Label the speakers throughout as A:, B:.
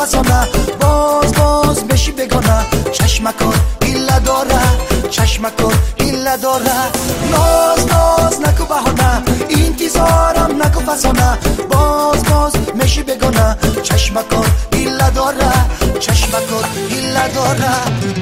A: فسانه باز بشی بگانه چشمکار ایله داره چشمکار ایله داره ناز نکو بهانه انتظارم نکو فسانه باز میشی بگانه چشمکار ایله داره چشمکار ایله داره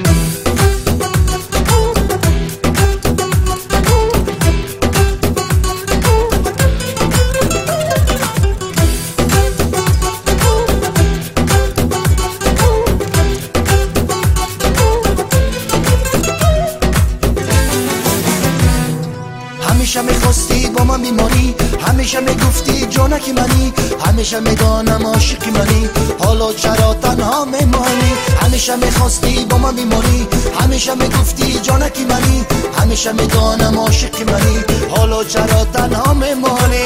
A: همیشه میخواستی با من بیماری همیشه میگفتی جانکی منی همیشه میدانم عاشقی منی حالا چرا تنها میمانی همیشه میخواستی با من بیماری همیشه میگفتی جانکی منی همیشه میدانم عاشقی منی حالا چرا تنها میمانی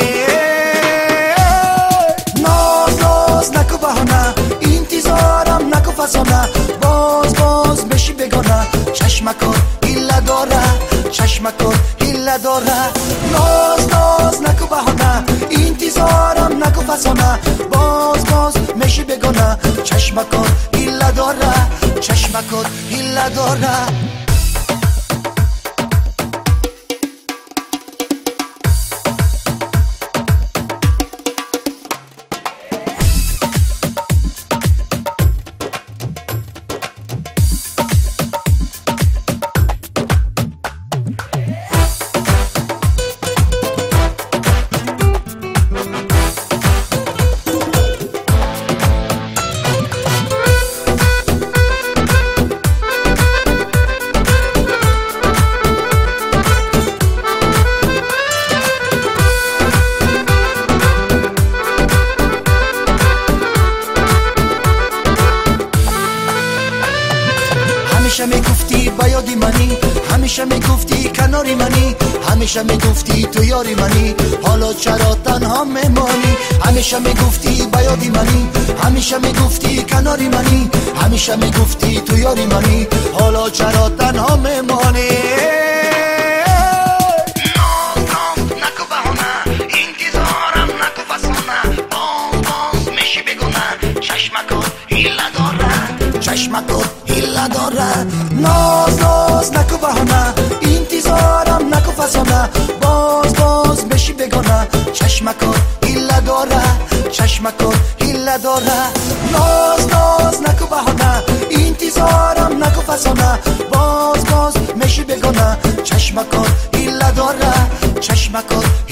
A: ناز نکو بهانه انتظارم نکو فسانه باز بشی بگانه چشمکار ایله داره چشمکار ایله داره ناز نکو بهانه انتظارم نکو فسانه باز میشی بگانه چشمکار ایله داره چشمکار ایله داره همیشه میگفتی با یادی منی همیشه میگفتی کناری منی همیشه میگفتی تو یاری منی حالا چرا تنها میمانی همیشه میگفتی با یادی منی همیشه میگفتی کناری منی همیشه میگفتی تو یاری منی حالا چرا تنها میمانی نکو بهانه انتظارم نکو فسانه باز میشی بگونه چشمکار ایله داره چشمکار ایله داره ناز نکو بهانه انتظارم نکو فسانه باز بشی بگانه چشمکار ایله داره چشمکار ایله داره ناز نکو بهانه انتظارم نکو فسانه باز میشی بگانه چشمکار ایله داره چشمکار